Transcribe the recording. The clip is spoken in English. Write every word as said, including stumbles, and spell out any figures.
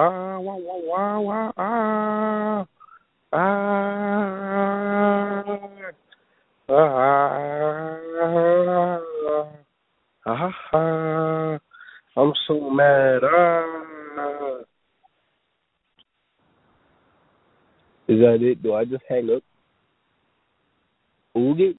Ah, wah, wah, wah, wah, ah, ah, ah, ah, ah, I'm so mad. Ah. Is that it? Do I just hang up? Oogie?